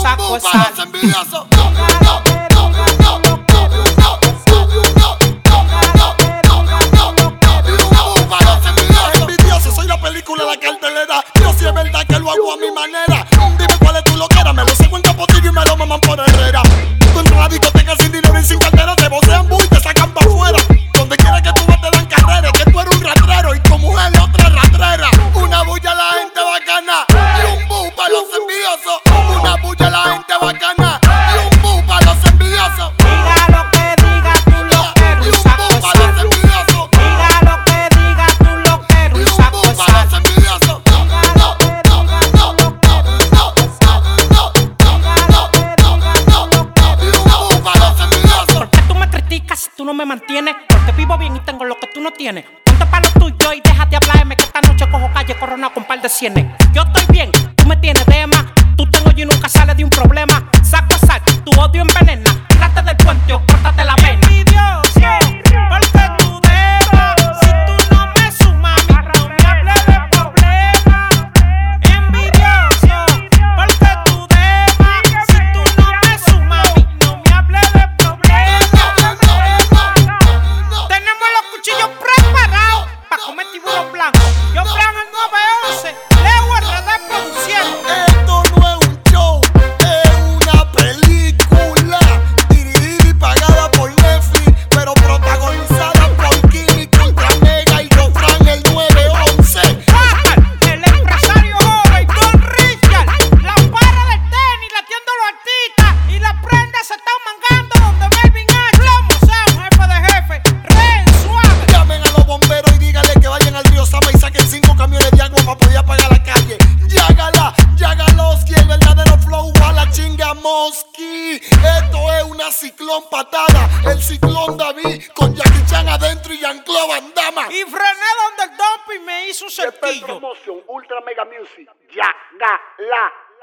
saco de sal. Envidioso. Envidioso, soy la película, la cartelera. Yo sí es verdad que lo hago a mi manera. Dime cuál es tu loquera, me lo seco en Capotillo y me lo maman por Herrera. Tú entras a la discoteca sin dinero y sin cartera, te vocean bull y te sacan pa' afuera. Donde quiera que tú vas te dan carrera, que tú eres un ratrero y tu mujer es otra ratrera. Una bulla a la gente bacana y un bu pa' los envidiosos. Una bulla a la gente bacana y un bu pa' los envidiosos. Diga lo que diga, tú lo quiero, Y un un saco bu de pa' sal. los envidiosos. Diga lo que diga, tú lo quiero, Y un un saco bu de pa' sal. los envidiosos. ¿Por qué tú me criticas si tú no me mantienes? Porque vivo bien y tengo lo que tú no tienes. Ponte pa' lo tuyo y déjate hablarme, que esta noche cojo calle coronado con par de cienes. Yo estoy bien, tú me tienes de más. Tú tengo yo y nunca sales de un problema. Saco sal, tu odio envenena. Tírate del puente o córtate la vena. Envidioso, porque tú debas. Si tú no me sumas, no me hables de problema. Envidioso, porque tú debas. Si tú no me sumas, no me hables de problema. Tenemos los cuchillos preparados para comer tiburón blanco. Yo plan el 911, Leo RD produciendo. Esto no es un show, es una película dirigida y pagada por Netflix, pero protagonizada por Kimi contra Mega y Jofran el 911. El empresario joven, Don Richard, la barra del tenis, la tienda de los artistas y las prendas se están mangando donde Melvin H. Lomo sea un jefe de jefe, Ren suave. Llamen a los bomberos y díganle que vayan al río Sama y saquen 5 camiones de agua para poder apagar la calle. Yagaloski, el verdadero flow a la chinga Mosky. Esto es una ciclón patada, el ciclón David con Jackie Chan adentro y Jean-Claude Van Damme. Y frené donde el dumping me hizo un cerquillo. Promotion, Ultra Mega Music, Yagala.